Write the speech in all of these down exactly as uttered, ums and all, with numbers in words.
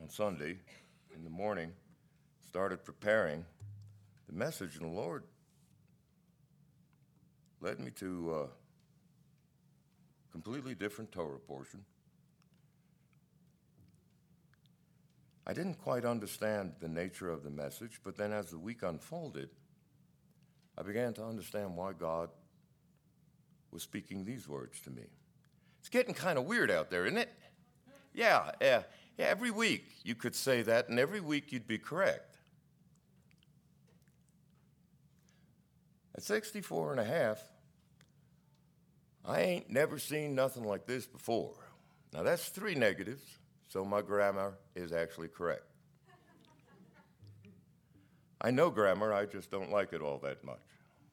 on Sunday in the morning, started preparing the message, and the Lord led me to a completely different Torah portion. I didn't quite understand the nature of the message, but then as the week unfolded, I began to understand why God was speaking these words to me. It's getting kind of weird out there, isn't it? Yeah, yeah, yeah, every week you could say that, and every week you'd be correct. At sixty-four and a half, I ain't never seen nothing like this before. Now that's three negatives, so my grammar is actually correct. I know grammar, I just don't like it all that much.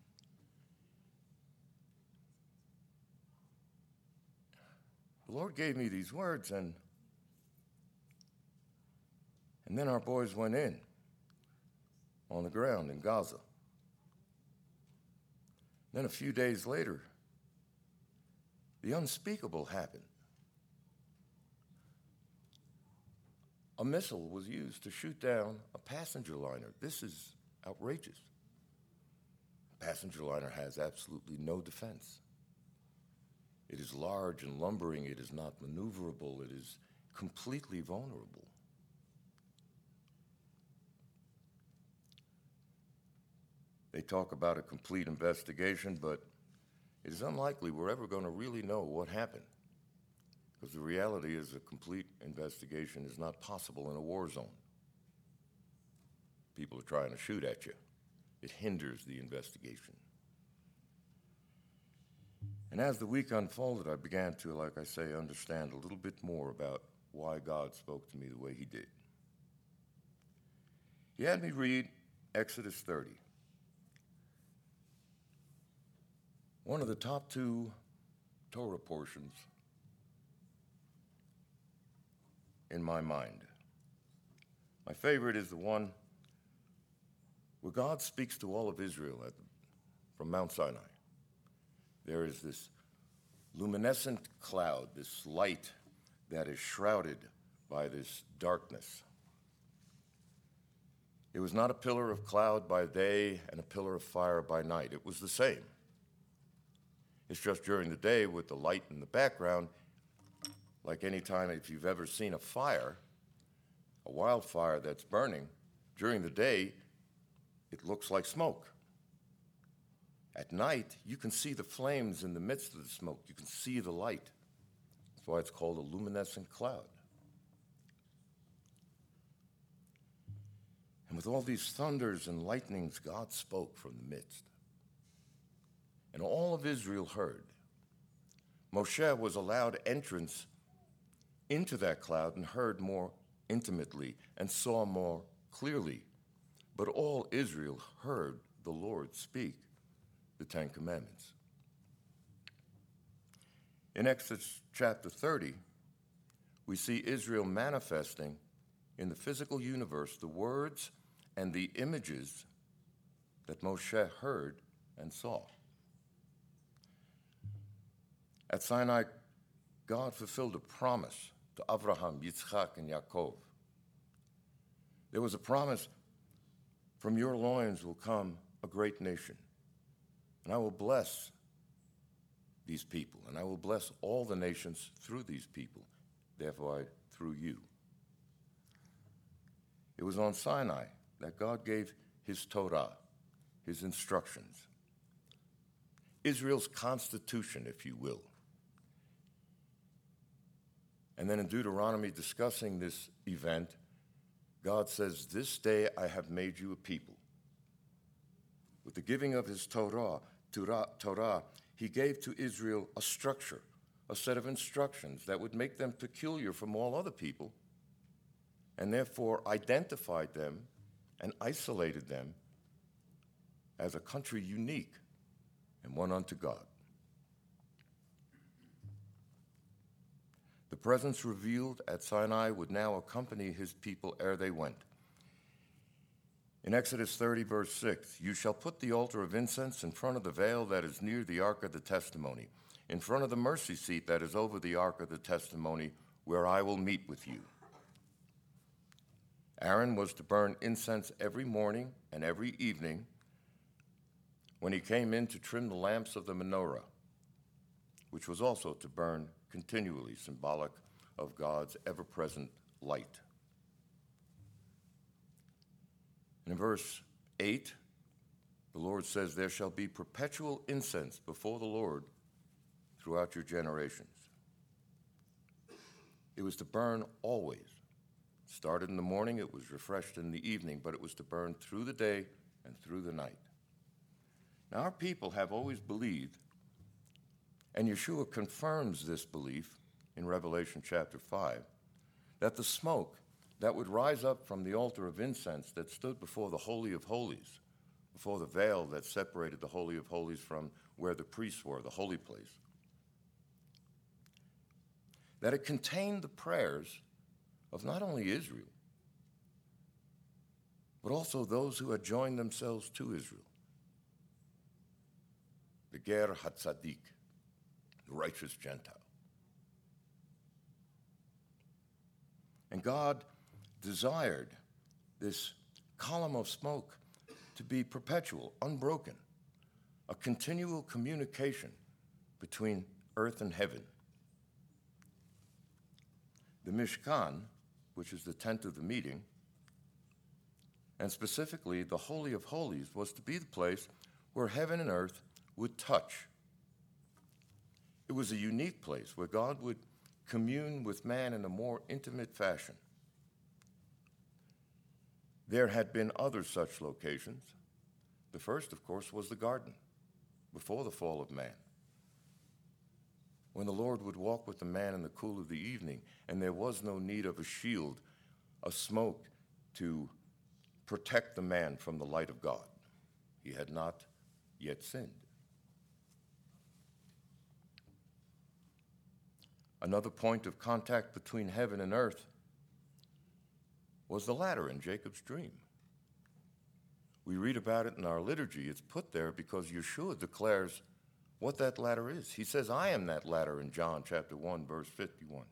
The Lord gave me these words, and and then our boys went in on the ground in Gaza. Then a few days later, the unspeakable happened. A missile was used to shoot down a passenger liner. This is outrageous. A passenger liner has absolutely no defense. It is large and lumbering. It is not maneuverable. It is completely vulnerable. They talk about a complete investigation, but it is unlikely we're ever going to really know what happened, because the reality is a complete investigation is not possible in a war zone. People are trying to shoot at you. It hinders the investigation. And as the week unfolded, I began to, like I say, understand a little bit more about why God spoke to me the way he did. He had me read Exodus thirty. One of the top two Torah portions in my mind. My favorite is the one where God speaks to all of Israel at the, from Mount Sinai. There is this luminescent cloud, this light that is shrouded by this darkness. It was not a pillar of cloud by day and a pillar of fire by night. It was the same. It's just during the day with the light in the background, like any time if you've ever seen a fire, a wildfire that's burning, during the day, it looks like smoke. At night, you can see the flames in the midst of the smoke. You can see the light. That's why it's called a luminescent cloud. And with all these thunders and lightnings, God spoke from the midst. And all of Israel heard. Moshe was allowed entrance into that cloud and heard more intimately and saw more clearly. But all Israel heard the Lord speak the Ten Commandments. In Exodus chapter thirty, we see Israel manifesting in the physical universe the words and the images that Moshe heard and saw. At Sinai, God fulfilled a promise to Abraham, Yitzchak, and Yaakov. There was a promise, from your loins will come a great nation, and I will bless these people, and I will bless all the nations through these people, therefore through you. It was on Sinai that God gave his Torah, his instructions, Israel's constitution, if you will. And then in Deuteronomy, discussing this event, God says, this day I have made you a people. With the giving of his Torah, Torah, Torah, he gave to Israel a structure, a set of instructions that would make them peculiar from all other people, and therefore identified them and isolated them as a country unique and one unto God. The presence revealed at Sinai would now accompany his people ere they went. In Exodus thirty, verse six, you shall put the altar of incense in front of the veil that is near the ark of the testimony, in front of the mercy seat that is over the ark of the testimony, where I will meet with you. Aaron was to burn incense every morning and every evening when he came in to trim the lamps of the menorah, which was also to burn continually, symbolic of God's ever-present light. In verse eight, the Lord says, "There shall be perpetual incense before the Lord throughout your generations." It was to burn always. It started in the morning, it was refreshed in the evening, but it was to burn through the day and through the night. Now, our people have always believed, and Yeshua confirms this belief in Revelation chapter five, that the smoke that would rise up from the altar of incense that stood before the Holy of Holies, before the veil that separated the Holy of Holies from where the priests were, the holy place, that it contained the prayers of not only Israel, but also those who had joined themselves to Israel. The Ger HaTzadik, the righteous Gentile. And God desired this column of smoke to be perpetual, unbroken, a continual communication between earth and heaven. The Mishkan, which is the tent of the meeting, and specifically the Holy of Holies, was to be the place where heaven and earth would touch. It was a unique place where God would commune with man in a more intimate fashion. There had been other such locations. The first, of course, was the garden, before the fall of man, when the Lord would walk with the man in the cool of the evening, and there was no need of a shield, a smoke to protect the man from the light of God. He had not yet sinned. Another point of contact between heaven and earth was the ladder in Jacob's dream. We read about it in our liturgy. It's put there because Yeshua declares what that ladder is. He says, "I am that ladder" in John chapter one, verse fifty-one.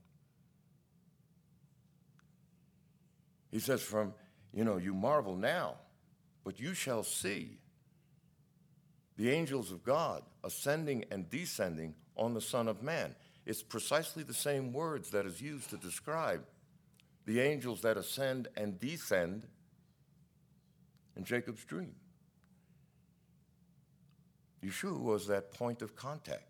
He says, from, you know, you marvel now, but you shall see the angels of God ascending and descending on the Son of Man. It's precisely the same words that is used to describe the angels that ascend and descend in Jacob's dream. Yeshua was that point of contact.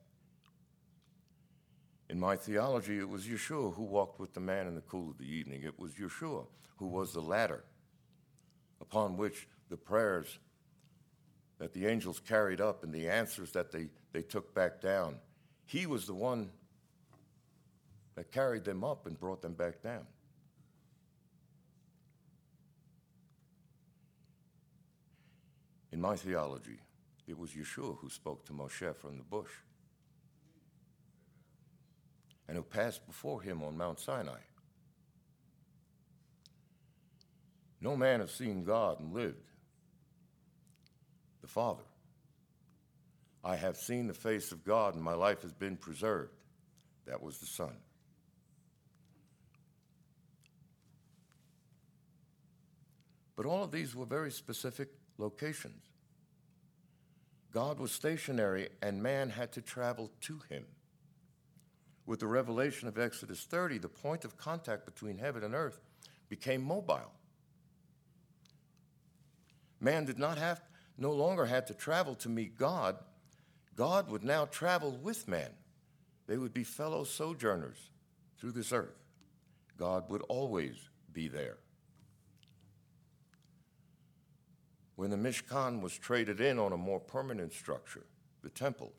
In my theology, it was Yeshua who walked with the man in the cool of the evening. It was Yeshua who was the ladder upon which the prayers that the angels carried up and the answers that they, they took back down, he was the one that carried them up and brought them back down. In my theology, it was Yeshua who spoke to Moshe from the bush and who passed before him on Mount Sinai. No man has seen God and lived. The Father. I have seen the face of God and my life has been preserved. That was the Son. But all of these were very specific locations. God was stationary and man had to travel to him. With the revelation of Exodus thirty, the point of contact between heaven and earth became mobile. Man did not have, no longer had to travel to meet God. God would now travel with man. They would be fellow sojourners through this earth. God would always be there. When the Mishkan was traded in on a more permanent structure, the temple,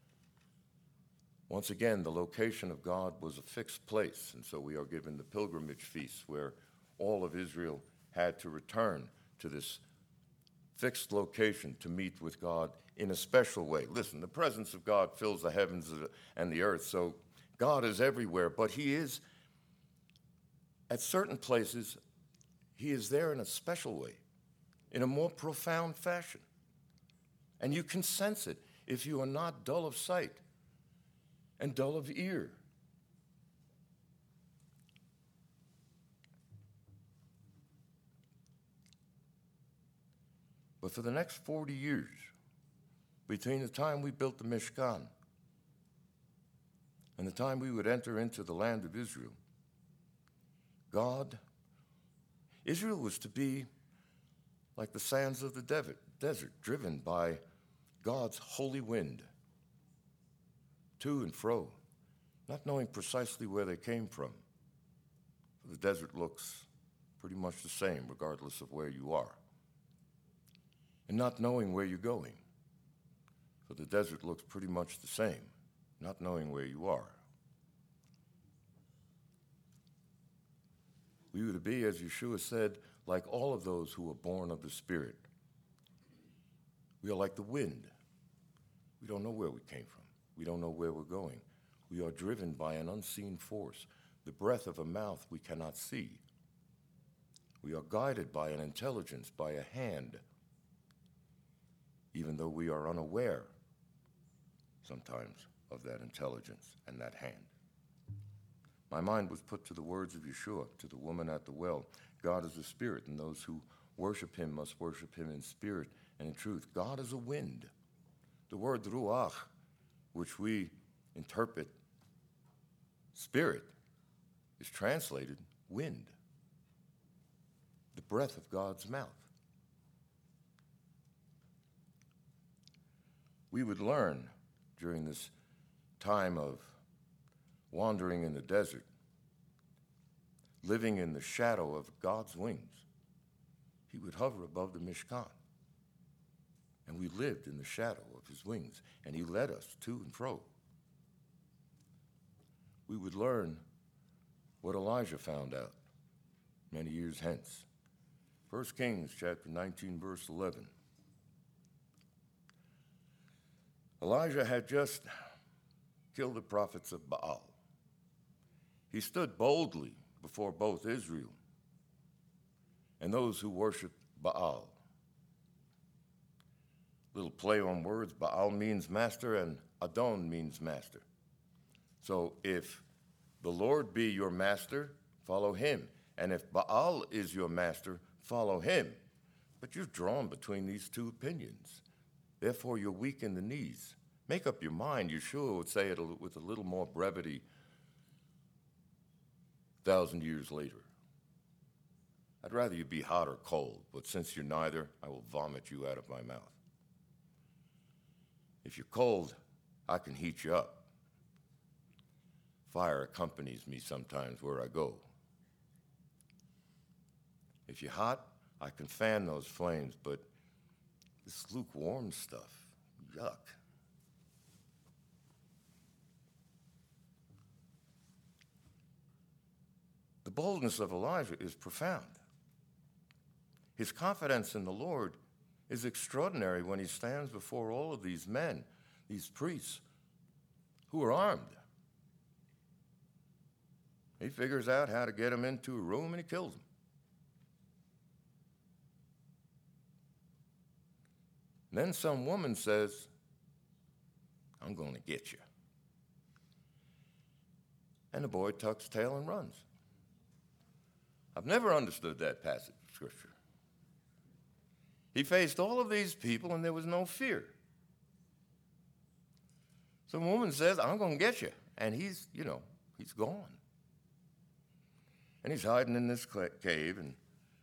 once again, the location of God was a fixed place, and so we are given the pilgrimage feasts where all of Israel had to return to this fixed location to meet with God in a special way. Listen, the presence of God fills the heavens and the earth, so God is everywhere, but he is, at certain places, he is there in a special way, in a more profound fashion. And you can sense it if you are not dull of sight and dull of ear. But for the next forty years, between the time we built the Mishkan and the time we would enter into the land of Israel, God, Israel was to be like the sands of the desert, desert, driven by God's holy wind, to and fro, not knowing precisely where they came from. The desert looks pretty much the same regardless of where you are. And not knowing where you're going. For the desert looks pretty much the same, not knowing where you are. We were to be, as Yeshua said, like all of those who are born of the Spirit. We are like the wind. We don't know where we came from. We don't know where we're going. We are driven by an unseen force, the breath of a mouth we cannot see. We are guided by an intelligence, by a hand, even though we are unaware sometimes of that intelligence and that hand. My mind was put to the words of Yeshua, to the woman at the well. God is a spirit, and those who worship him must worship him in spirit and in truth. God is a wind. The word ruach, which we interpret spirit, is translated wind, the breath of God's mouth. We would learn during this time of wandering in the desert, living in the shadow of God's wings. He would hover above the Mishkan, and we lived in the shadow of his wings, and he led us to and fro. We would learn what Elijah found out many years hence. First Kings chapter nineteen, verse eleven. Elijah had just killed the prophets of Baal. He stood boldly before both Israel and those who worshiped Baal. Little play on words, Baal means master and Adon means master. So if the Lord be your master, follow him. And if Baal is your master, follow him. But you're drawn between these two opinions. Therefore, you're weak in the knees. Make up your mind. Yeshua would say it with a little more brevity a thousand years later. I'd rather you be hot or cold, but since you're neither, I will vomit you out of my mouth. If you're cold, I can heat you up. Fire accompanies me sometimes where I go. If you're hot, I can fan those flames, but this lukewarm stuff, yuck. The boldness of Elijah is profound. His confidence in the Lord is extraordinary when he stands before all of these men, these priests, who are armed. He figures out how to get them into a room and he kills them. And then some woman says, I'm going to get you. And the boy tucks tail and runs. I've never understood that passage of Scripture. He faced all of these people and there was no fear. Some woman says, I'm going to get you. And he's, you know, he's gone. And he's hiding in this cave, and,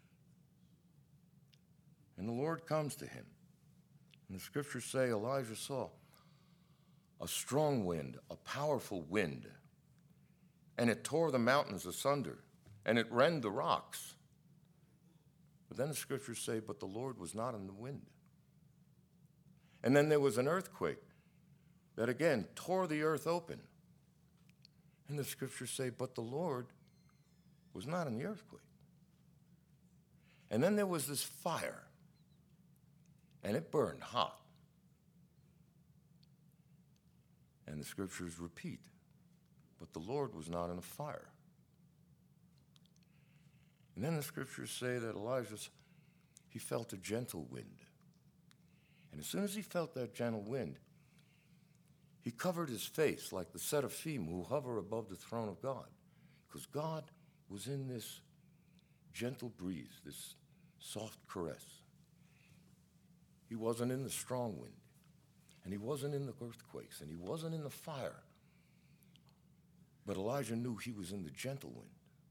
and the Lord comes to him. And the Scriptures say Elijah saw a strong wind, a powerful wind, and it tore the mountains asunder, and it rent the rocks. But then the Scriptures say, but the Lord was not in the wind. And then there was an earthquake that again tore the earth open. And the Scriptures say, but the Lord was not in the earthquake. And then there was this fire, and it burned hot. And the Scriptures repeat, but the Lord was not in a fire. And then the Scriptures say that Elijah, he felt a gentle wind. And as soon as he felt that gentle wind, he covered his face like the seraphim who hover above the throne of God, because God was in this gentle breeze, this soft caress. He wasn't in the strong wind, and he wasn't in the earthquakes, and he wasn't in the fire. But Elijah knew he was in the gentle wind.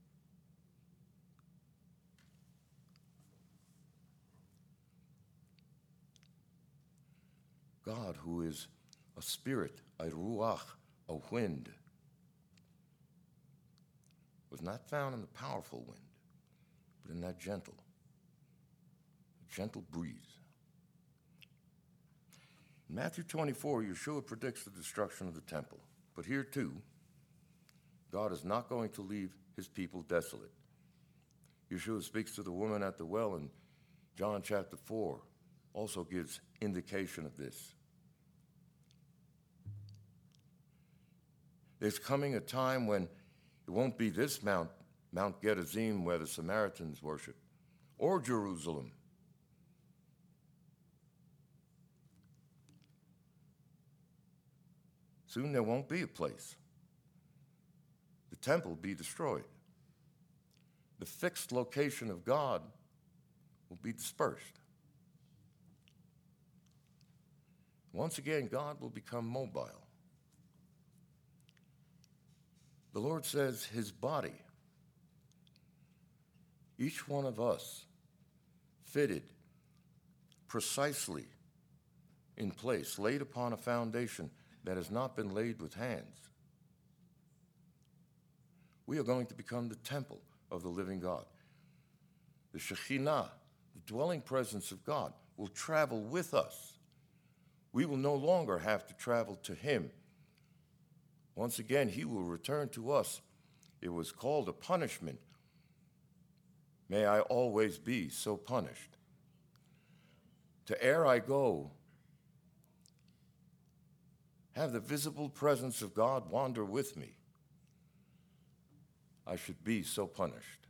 God, who is a spirit, a ruach, a wind, was not found in the powerful wind, but in that gentle, gentle breeze. In Matthew twenty-four, Yeshua predicts the destruction of the temple. But here too, God is not going to leave his people desolate. Yeshua speaks to the woman at the well in John chapter four, also gives indication of this. There's coming a time when it won't be this Mount, Mount Gerizim where the Samaritans worship, or Jerusalem. Soon there won't be a place. The temple will be destroyed. The fixed location of God will be dispersed. Once again, God will become mobile. The Lord says his body, each one of us, fitted precisely in place, laid upon a foundation that has not been laid with hands. We are going to become the temple of the living God. The Shekhinah, the dwelling presence of God, will travel with us. We will no longer have to travel to him. Once again, he will return to us. It was called a punishment. May I always be so punished. To ere I go, have the visible presence of God wander with me. I should be so punished.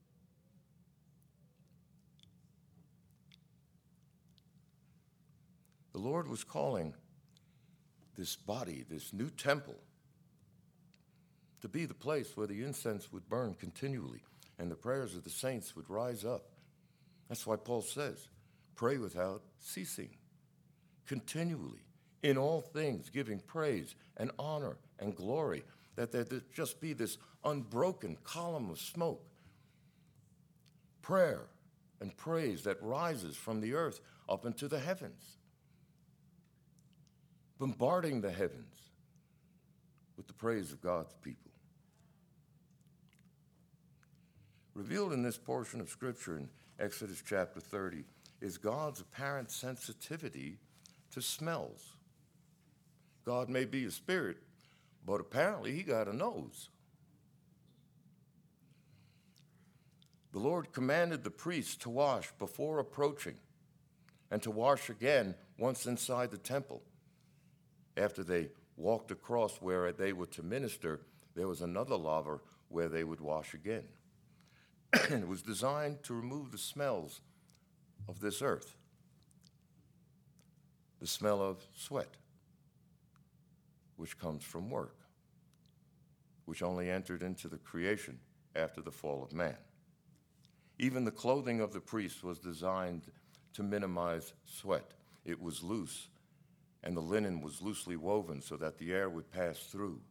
The Lord was calling this body, this new temple, to be the place where the incense would burn continually and the prayers of the saints would rise up. That's why Paul says, pray without ceasing, continually, in all things, giving praise and honor and glory, that there just be this unbroken column of smoke, prayer and praise that rises from the earth up into the heavens, bombarding the heavens with the praise of God's people. Revealed in this portion of Scripture in Exodus chapter thirty is God's apparent sensitivity to smells. God may be a spirit, but apparently he got a nose. The Lord commanded the priests to wash before approaching and to wash again once inside the temple. After they walked across where they were to minister, there was another laver where they would wash again. And it was designed to remove the smells of this earth, the smell of sweat, which comes from work, which only entered into the creation after the fall of man. Even the clothing of the priest was designed to minimize sweat. It was loose, and the linen was loosely woven so that the air would pass through.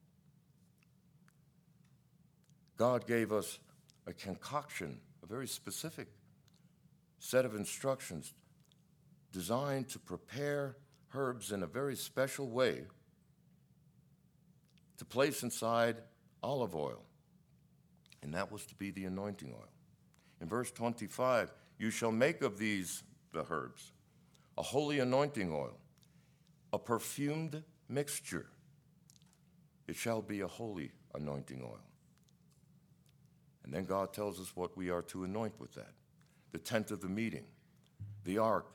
God gave us a concoction, a very specific set of instructions designed to prepare herbs in a very special way to place inside olive oil, and that was to be the anointing oil. In verse twenty-five, you shall make of these, the herbs, a holy anointing oil, a perfumed mixture. It shall be a holy anointing oil. And then God tells us what we are to anoint with that. The tent of the meeting, the ark,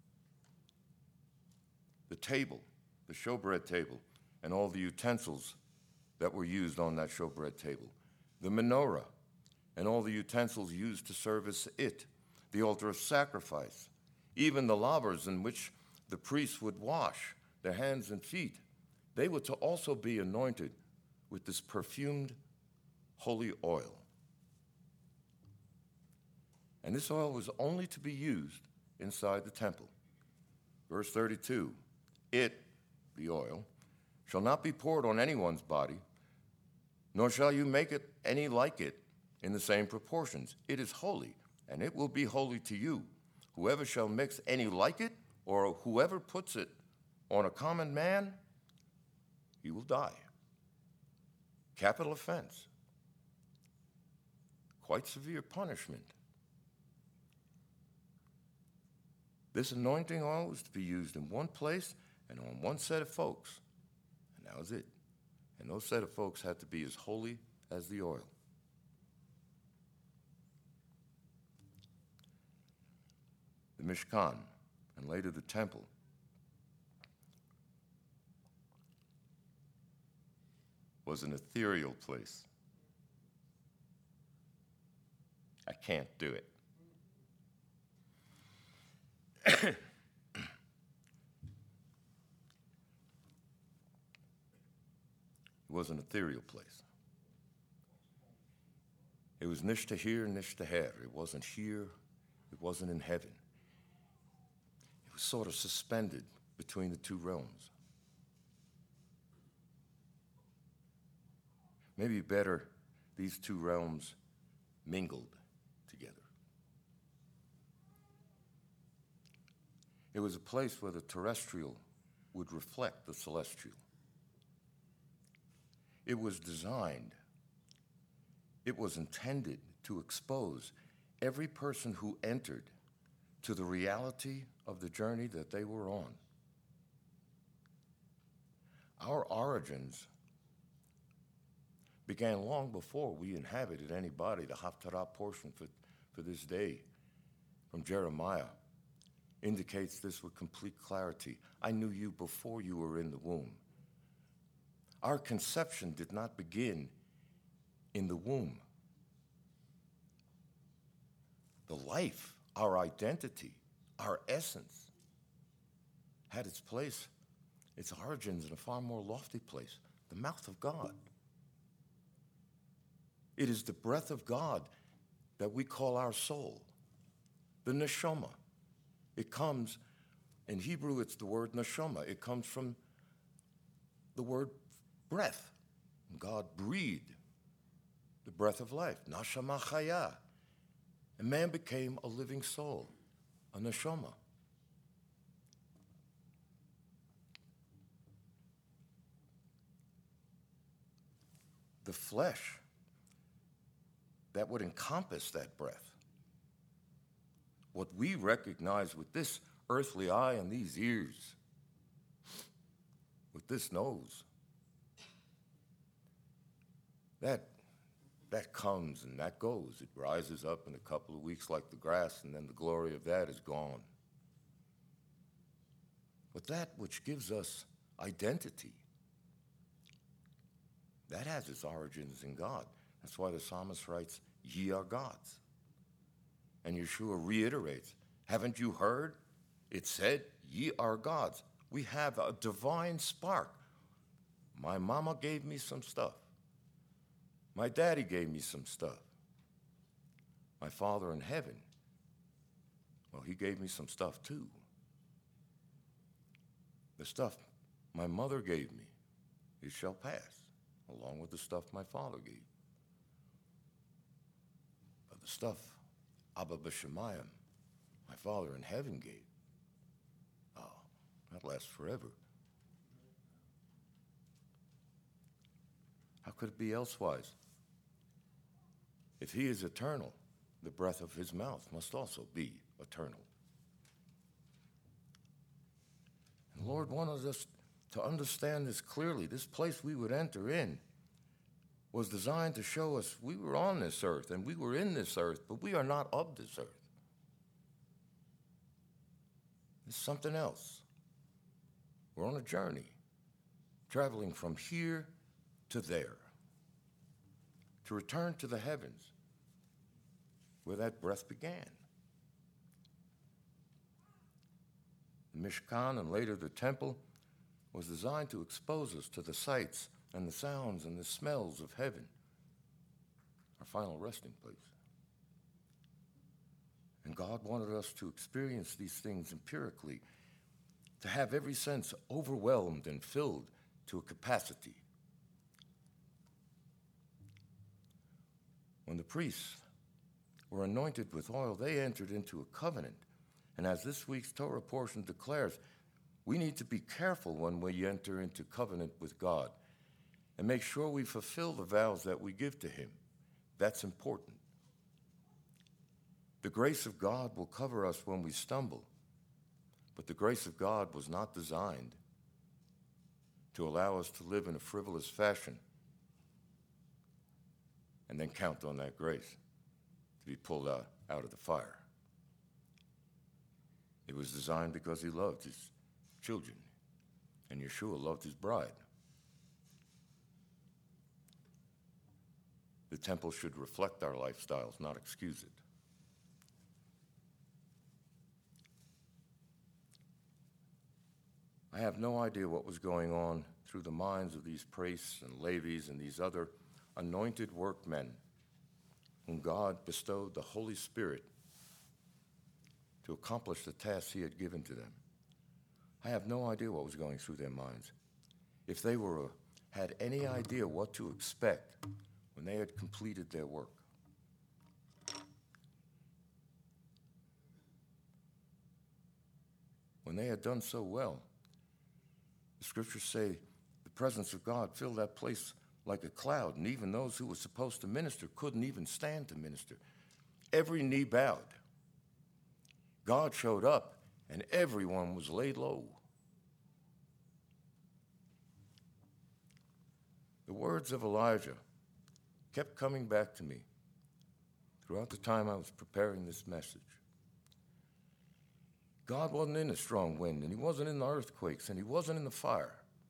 the table, the showbread table, and all the utensils that were used on that showbread table, the menorah, and all the utensils used to service it, the altar of sacrifice, even the lavers in which the priests would wash their hands and feet. They were to also be anointed with this perfumed holy oil. And this oil was only to be used inside the temple. Verse thirty-two, it, the oil, shall not be poured on anyone's body, nor shall you make it any like it in the same proportions. It is holy, and it will be holy to you. Whoever shall mix any like it, or whoever puts it on a common man, he will die. Capital offense. Quite severe punishment. This anointing oil was to be used in one place and on one set of folks, and that was it. And those set of folks had to be as holy as the oil. The Mishkan, and later the temple, was an ethereal place. I can't do it. It was an ethereal place. It was nishtahir, nishtaher. It wasn't here. It wasn't in heaven. It was sort of suspended between the two realms. Maybe better, these two realms mingled together. It was a place where the terrestrial would reflect the celestial. It was designed, it was intended to expose every person who entered to the reality of the journey that they were on. Our origins began long before we inhabited any body. The Haftarah portion for, for this day from Jeremiah indicates this with complete clarity. I knew you before you were in the womb. Our conception did not begin in the womb. The life, our identity, our essence had its place, its origins in a far more lofty place, the mouth of God. It is the breath of God that we call our soul, the neshama. It comes, in Hebrew it's the word neshama. It comes from the word breath. God breathed the breath of life, nashama chaya. And man became a living soul, a neshama. The flesh that would encompass that breath, what we recognize with this earthly eye and these ears, with this nose, that, that comes and that goes. It rises up in a couple of weeks like the grass, and then the glory of that is gone. But that which gives us identity, that has its origins in God. That's why the psalmist writes, ye are gods. And Yeshua reiterates, haven't you heard? It said, ye are gods. We have a divine spark. My mama gave me some stuff. My daddy gave me some stuff. My Father in heaven, well, he gave me some stuff too. The stuff my mother gave me, it shall pass, along with the stuff my father gave. But the stuff Abba B'Shemayim, my Father in heaven, gave, oh, that lasts forever. How could it be elsewise? If he is eternal, the breath of his mouth must also be eternal. And the Lord wanted us to understand this clearly. This place we would enter in was designed to show us we were on this earth and we were in this earth, but we are not of this earth. It's something else. We're on a journey, traveling from here to there, to return to the heavens where that breath began. The Mishkan and later the temple was designed to expose us to the sights and the sounds and the smells of heaven, our final resting place. And God wanted us to experience these things empirically to have every sense overwhelmed and filled to a capacity. When the priests were anointed with oil, they entered into a covenant. And as this week's Torah portion declares, we need to be careful when we enter into covenant with God and make sure we fulfill the vows that we give to him. That's important. The grace of God will cover us when we stumble, but the grace of God was not designed to allow us to live in a frivolous fashion and then count on that grace to be pulled out, out of the fire. It was designed because he loved his children, and Yeshua loved his bride. The temple should reflect our lifestyles, not excuse it. I have no idea what was going on through the minds of these priests and Levites and these other anointed workmen whom God bestowed the Holy Spirit to accomplish the tasks he had given to them. I have no idea what was going through their minds. If they were, had any idea what to expect when they had completed their work. When they had done so well, the scriptures say the presence of God filled that place like a cloud, and even those who were supposed to minister couldn't even stand to minister. Every knee bowed. God showed up, and everyone was laid low. The words of Elijah kept coming back to me throughout the time I was preparing this message. God wasn't in a strong wind, and he wasn't in the earthquakes, and he wasn't in the fire.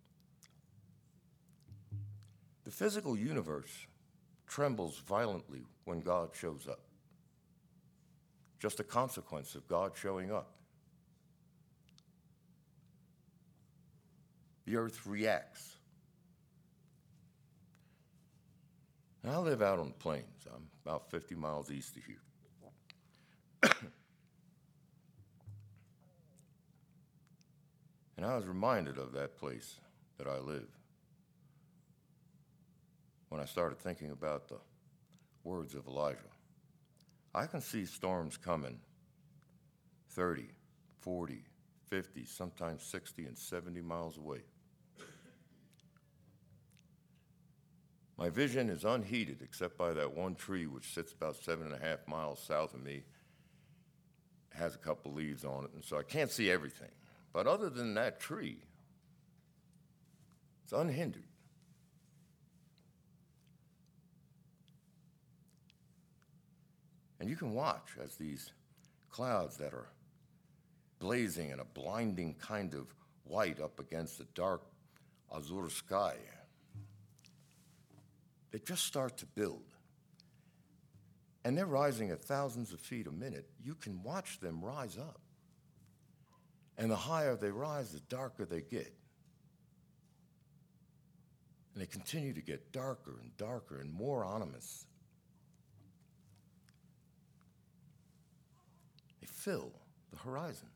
The physical universe trembles violently when God shows up. Just a consequence of God showing up. The earth reacts. And I live out on the plains. I'm about fifty miles east of here. And I was reminded of that place that I live when I started thinking about the words of Elijah. I can see storms coming thirty, forty, fifty, sometimes sixty and seventy miles away. My vision is unheeded except by that one tree which sits about seven and a half miles south of me. It has a couple leaves on it, and so I can't see everything. But other than that tree, it's unhindered. And you can watch as these clouds that are blazing in a blinding kind of white up against the dark azure sky, they just start to build. And they're rising at thousands of feet a minute. You can watch them rise up. And the higher they rise, the darker they get. And they continue to get darker and darker and more ominous. They fill the horizon.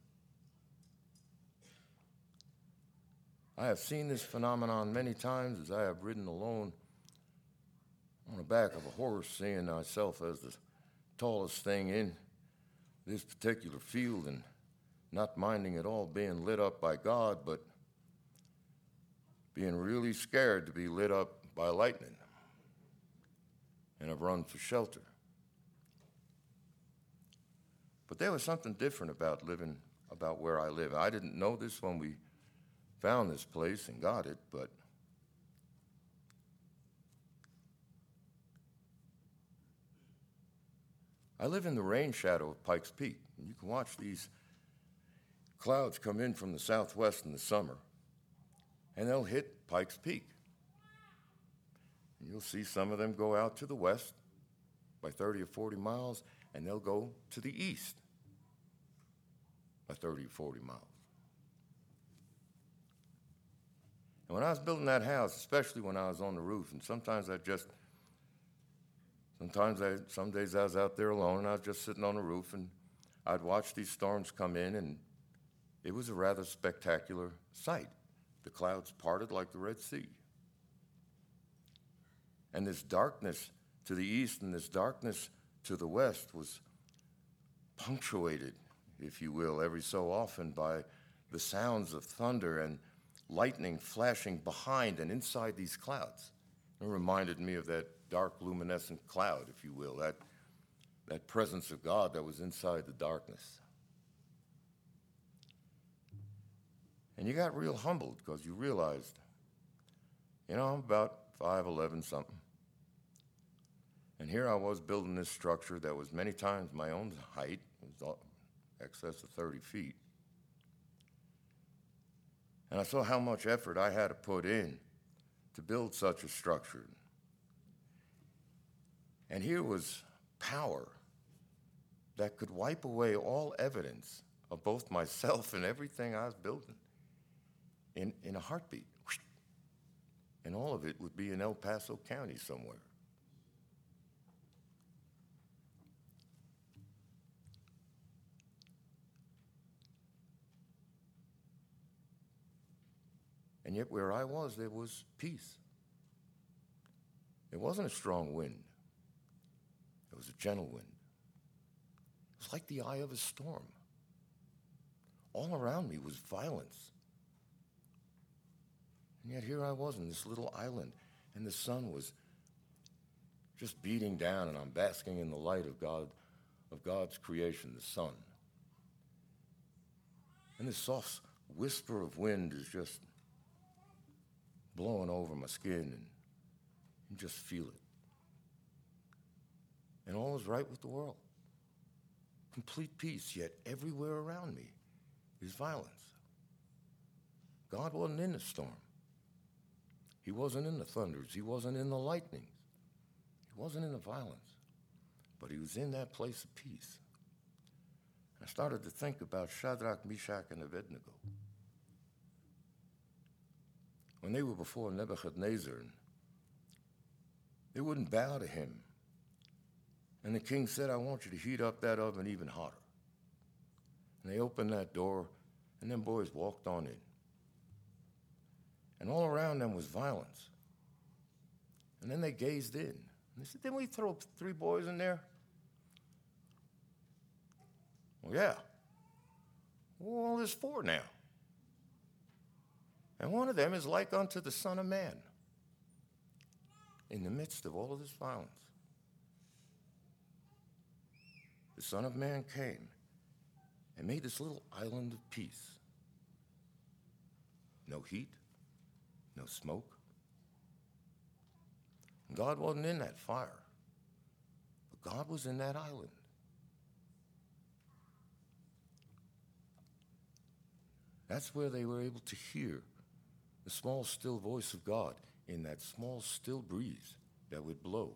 I have seen this phenomenon many times as I have ridden alone on the back of a horse, seeing myself as the tallest thing in this particular field and not minding at all being lit up by God, but being really scared to be lit up by lightning. And I've run for shelter. But there was something different about living, about where I live. I didn't know this when we found this place and got it, but I live in the rain shadow of Pikes Peak. And you can watch these clouds come in from the southwest in the summer, and they'll hit Pikes Peak. And you'll see some of them go out to the west by thirty or forty miles, and they'll go to the east by thirty or forty miles. And when I was building that house, especially when I was on the roof, and sometimes I just, sometimes I, some days I was out there alone, and I was just sitting on the roof, and I'd watch these storms come in, and It was a rather spectacular sight. The clouds parted like the Red Sea. And this darkness to the east and this darkness to the west was punctuated, if you will, every so often by the sounds of thunder and lightning flashing behind and inside these clouds. It reminded me of that dark luminescent cloud, if you will, that, that presence of God that was inside the darkness. And you got real humbled because you realized, you know, I'm about five eleven something. And here I was building this structure that was many times my own height. It was excess of thirty feet. And I saw how much effort I had to put in to build such a structure. And here was power that could wipe away all evidence of both myself and everything I was building in, in a heartbeat. And all of it would be in El Paso County somewhere. And yet where I was, there was peace. It wasn't a strong wind. It was a gentle wind. It was like the eye of a storm. All around me was violence. And yet here I was in this little island, and the sun was just beating down, and I'm basking in the light of God, of God's creation, the sun. And this soft whisper of wind is just blowing over my skin, and you just feel it. And all is right with the world. Complete peace, yet everywhere around me is violence. God wasn't in the storm. He wasn't in the thunders. He wasn't in the lightnings. He wasn't in the violence. But he was in that place of peace. I started to think about Shadrach, Meshach, and Abednego. When they were before Nebuchadnezzar, they wouldn't bow to him. And the king said, I want you to heat up that oven even hotter. And they opened that door, and them boys walked on in. And all around them was violence. And then they gazed in. And they said, didn't we throw three boys in there? Well, yeah. Well, there's four now. And one of them is like unto the Son of Man in the midst of all of this violence. The Son of Man came and made this little island of peace. No heat, no smoke. God wasn't in that fire, but God was in that island. That's where they were able to hear the small, still voice of God in that small, still breeze that would blow.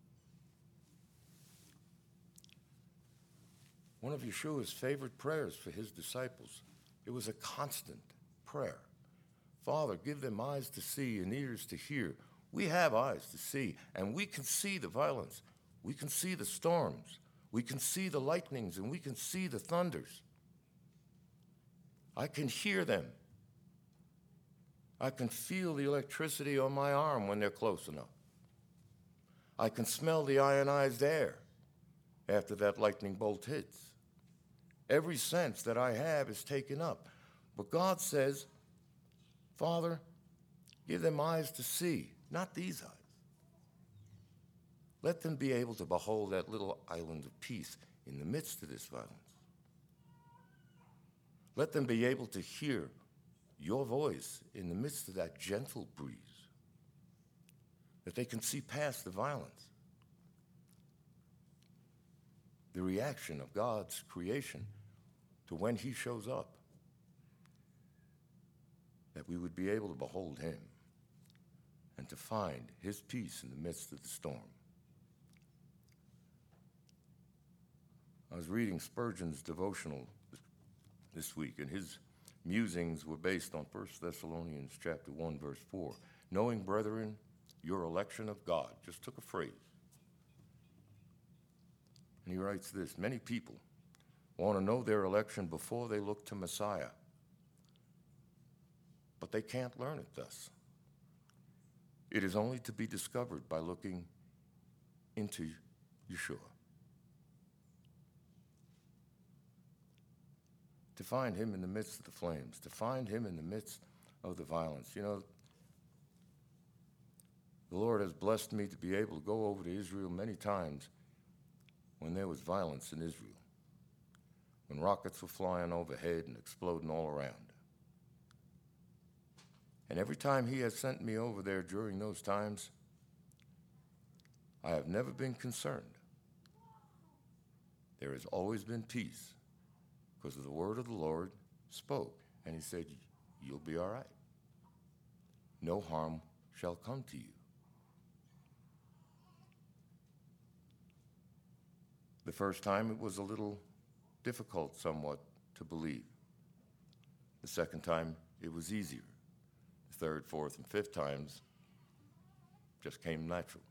One of Yeshua's favorite prayers for his disciples, it was a constant prayer. Father, give them eyes to see and ears to hear. We have eyes to see, and we can see the violence. We can see the storms. We can see the lightnings, and we can see the thunders. I can hear them. I can feel the electricity on my arm when they're close enough. I can smell the ionized air after that lightning bolt hits. Every sense that I have is taken up. But God says, Father, give them eyes to see, not these eyes. Let them be able to behold that little island of peace in the midst of this violence. Let them be able to hear your voice in the midst of that gentle breeze, that they can see past the violence, the reaction of God's creation to when he shows up, that we would be able to behold him and to find his peace in the midst of the storm. I was reading Spurgeon's devotional this week, and his musings were based on First Thessalonians chapter one, verse four. Knowing, brethren, your election of God. Just took a phrase. And he writes this, many people want to know their election before they look to Messiah, but they can't learn it thus. It is only to be discovered by looking into Yeshua. To find him in the midst of the flames, to find him in the midst of the violence. You know, the Lord has blessed me to be able to go over to Israel many times when there was violence in Israel, when rockets were flying overhead and exploding all around. And every time he has sent me over there during those times, I have never been concerned. There has always been peace because of the word of the Lord spoke, and he said, you'll be all right. No harm shall come to you. The first time it was a little difficult somewhat to believe. The second time it was easier. The third, fourth, and fifth times just came natural.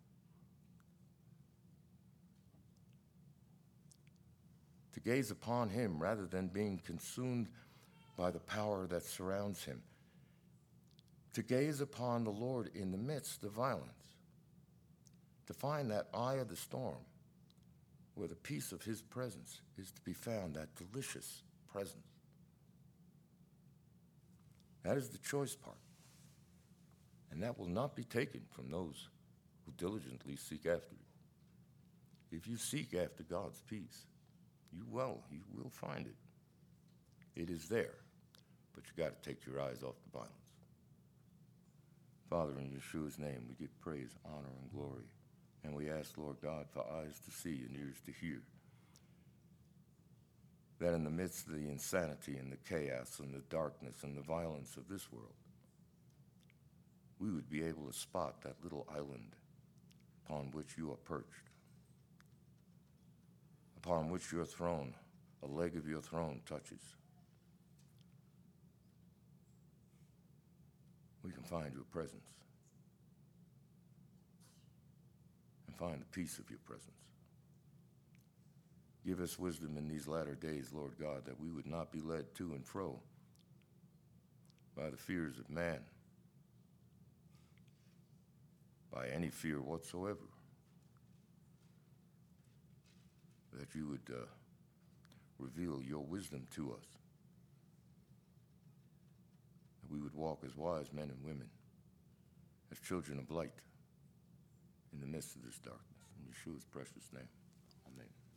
To gaze upon him rather than being consumed by the power that surrounds him. To gaze upon the Lord in the midst of violence. To find that eye of the storm where the peace of his presence is to be found, that delicious presence. That is the choice part. And that will not be taken from those who diligently seek after it. If you seek after God's peace, you will, you will find it. It is there, but you got to take your eyes off the violence. Father, in Yeshua's name, we give praise, honor, and glory. And we ask, Lord God, for eyes to see and ears to hear. That in the midst of the insanity and the chaos and the darkness and the violence of this world, we would be able to spot that little island upon which you are perched, upon which your throne, a leg of your throne touches. We can find your presence and find the peace of your presence. Give us wisdom in these latter days, Lord God, that we would not be led to and fro by the fears of man, by any fear whatsoever, that you would uh, reveal your wisdom to us, that we would walk as wise men and women, as children of light in the midst of this darkness. In Yeshua's precious name, amen.